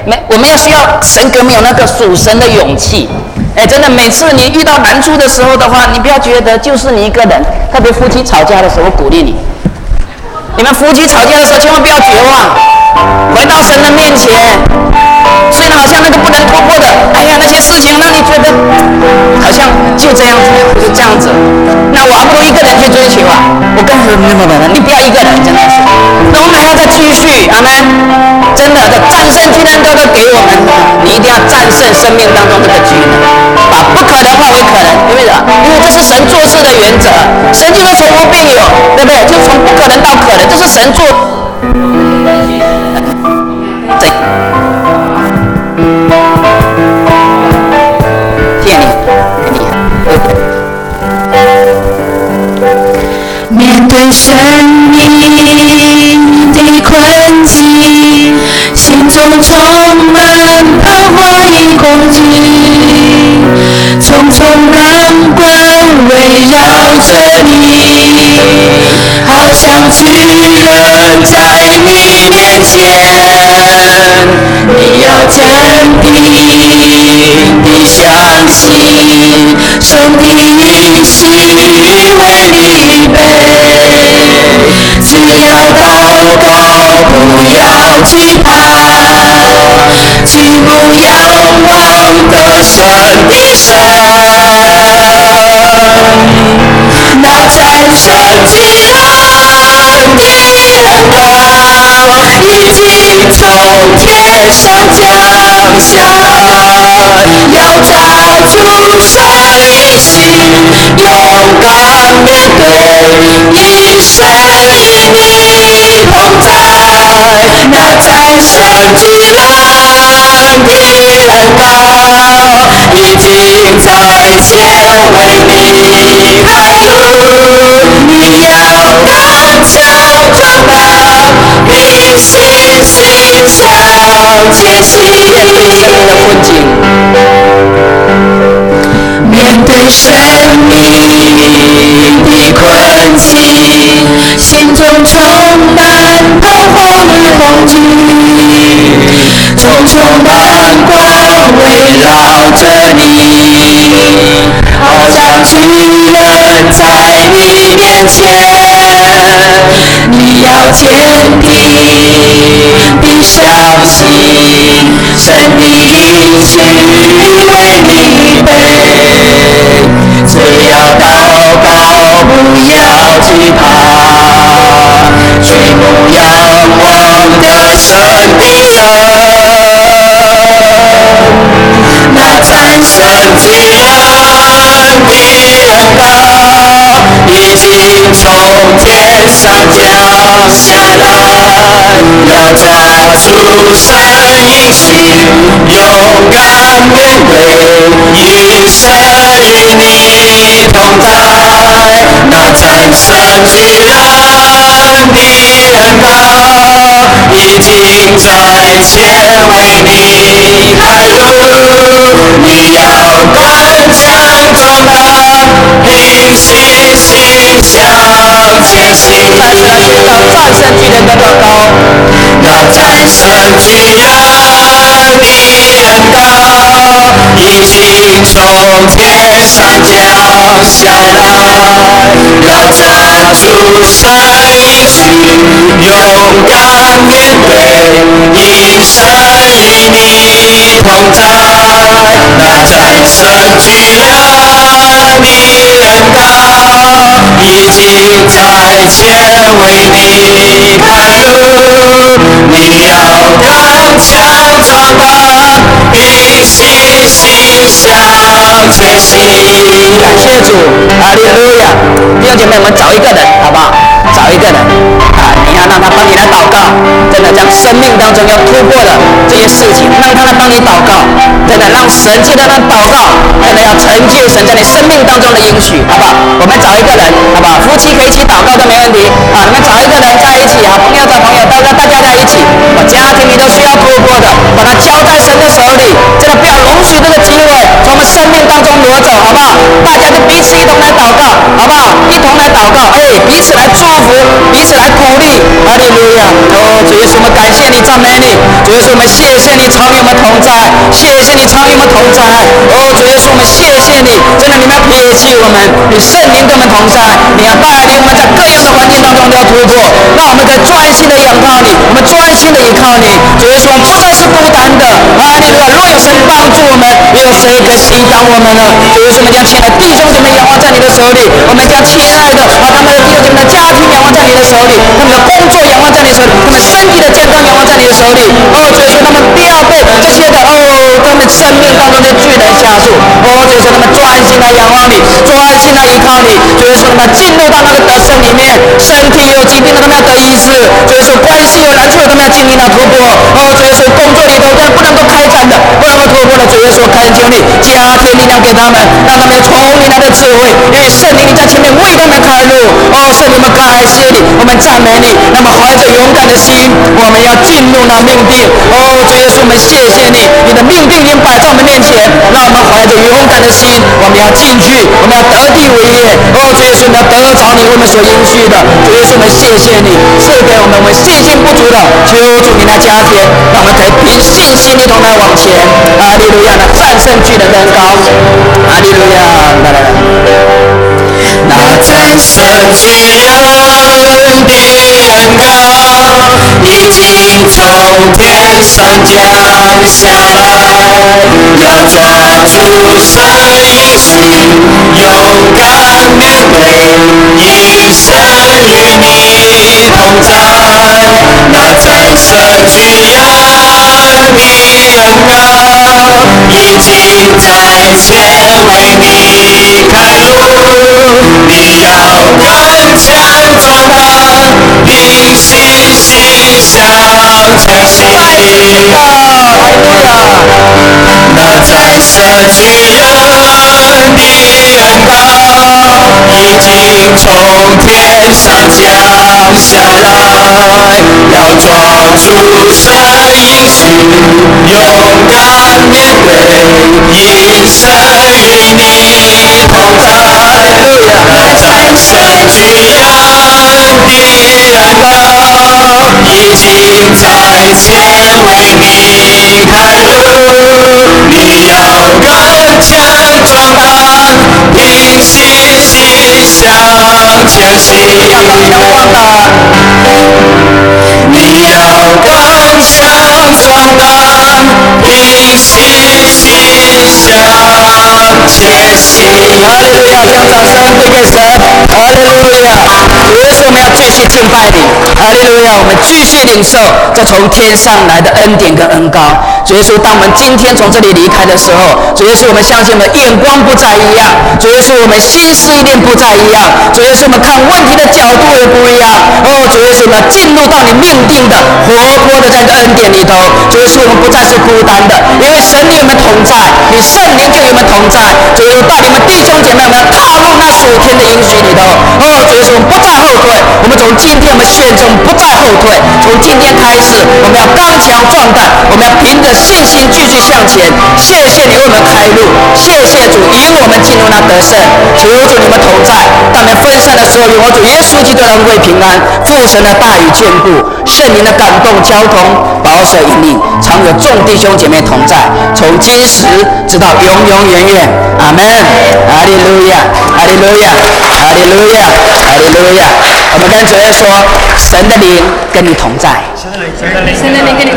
我们要需要神给我们有那个属神的勇气。真的，每次你遇到难处的时候的话，你不要觉得就是你一个人。特别夫妻吵架的时候，我鼓励你，你们夫妻吵架的时候千万不要绝望，回到神的面前。虽然好像那个不能突破的，哎呀，那些事情让你觉得好像就这样子，就这样子，那我还不如一个人去追求啊！我告诉你不要一个人，真的是，那我们还要再继续，阿们。真的，战胜巨人哥哥给我们，你一定要战胜生命当中这个巨人，把不可能化为可能，对不对？因为这是神做事的原则，神就是从无变有，对不对？就从不可能到可能，这是神做。 面对生命的困境，心中充满彷徨与恐惧，重重难关围绕着你，好像巨人在你面前，你要坚定地相信，上帝应许为你预备，只要祷告，不要惧怕，举目仰望得胜的神，那战胜巨人的恩膏已经从天上降下，要抓住神应许，勇敢面对，一生与你同在，那战胜巨人的恩膏已经在前为你开路，你要刚强壮胆，凭信心向前行。面对生命的困境，心中充满彷徨与恐惧，重重难关围绕着你，好像巨人在你面前，你要坚定地相信，神的应许为你预备，只要祷告，不要惧怕，举目仰望得胜的神，那战胜巨人的恩膏已经从天上降下来，要抓住神应许，勇敢面对，一生与你同在，那战胜巨人的恩膏已经在前为你开路，你要刚强壮胆，凭信心向前行。 再次宣告战胜巨人的祷告， 那战胜巨人的恩膏已经从天上降下来，要抓住神应许，勇敢面对，一生与你同在，那战胜巨人的恩膏已经在前为你开路，你要刚强壮胆，凭信心向前行。 感谢主，哈利路亚！弟兄姐妹，我们找一个人，好不好？找一个人啊，你要让他帮你来祷告，真的将生命当中要突破的这些事情，让他来帮你祷告，真的让神借着他祷告，真的要成就神在你生命当中的应许，好不好？我们找一个人，好不好？夫妻可以一起祷告都没问题啊。你们找一个人在一起，好朋友找朋友，大家在一起，家庭里都需要突破的，把它交在神的手里，真的不要容许这个机会从我们生命当中挪走。 好不好？大家就彼此一同来祷告，好不好？一同来祷告，彼此来祝福，彼此来鼓励。哈利路亚！主耶稣，我们感谢你，赞美你。主耶稣，我们谢谢你常与我们同在，谢谢你常与我们同在。主耶稣，我们谢谢你，真的你们要撇弃我们，你圣灵跟我们同在，你要带领我们在各样的环境当中都要突破，让我们可以专心的仰靠你，我们专心的依靠你。主耶稣，我们不再是孤单的。哈利路亚！若有神帮助我们，又有谁可以抵挡我们呢？主耶稣，我们将亲爱的弟兄姐妹仰望在你的手里，我们将亲爱的他们的弟兄姐妹的家庭仰望在你的手里，他们的工作仰望在你的手里，他们身体的健康仰望在你的手里。主耶稣，他们不要被这些的他们生命当中的巨人吓住。主耶稣，他们专心来仰望你，专心来依靠你。主耶稣，他们进入到那个得胜里面，身体有疾病的他们要得医治。主耶稣，关系有难处的他们要经历到突破。主耶稣，工作里头不能够开展的，不能够突破的，主耶稣，恳求你加添力量给他们，让他们有从你来的智慧，因为圣灵你在前面为他们开路。圣灵，我们感谢你，我们赞美你。那么怀着勇敢的心，我们要进入那命定。主耶稣，我们谢谢你，你的命定已经摆在我们面前，让我们怀着勇敢的心，我们要进去，我们要得地为业。主耶稣，我们要得着你为我们所应许的。主耶稣，我们谢谢你赐给我们信心不足的，求主你来加添，让我们可以凭信心一同来往前。哈利路亚！那战胜巨人的恩膏。哈利路亚！ 那战胜巨人的恩膏已经从天上降下来，要抓住神应许，勇敢面对，一生与你同在。那战胜巨人的恩膏已经在前为你开路，你要刚强壮胆，凭信心向前行。那战胜巨人的恩膏已经从天上降下来，要抓住神应许，勇敢面对，一生与你同在。那战胜巨人的恩膏已经在前为你开路，你要刚强壮胆，凭信心向前行。你要刚强壮胆，凭信心向前行。 哈利路亚！将掌声归给神。哈利路亚！主耶稣，我们要继续敬拜你。哈利路亚！我们继续领受这从天上来的恩典跟恩膏。主耶稣，当我们今天从这里离开的时候，主耶稣，我们相信我们眼光不再一样。主耶稣，我们心思意念不再一样。主耶稣，我们看问题的角度也不一样。主耶稣，我们进入到你命定的活泼的在这恩典里头。主耶稣，我们不再是孤单的，因为神与我们同在，你圣灵就与我们同在。主耶稣，带领我们弟兄姐妹，我们要踏入那属天的应许里头。主耶稣，我们不再后退。我们从今天我们宣称不再后退，从今天开始，我们要刚强壮胆，我们要凭着信心继续向前。谢谢你为我们开路，谢谢主引我们进入那得胜。求主你们同在，当我们分散的时候，有我主耶稣基督的恩惠平安，父神的大雨眷顾，圣灵的感动交通，保守引领，常有众弟兄姐妹同在，从今时直到永永远远。阿门。哈利路亚，哈利路亚，哈利路亚，哈利路亚。我们跟主耶稣说，神的灵跟你同在。 神的灵跟你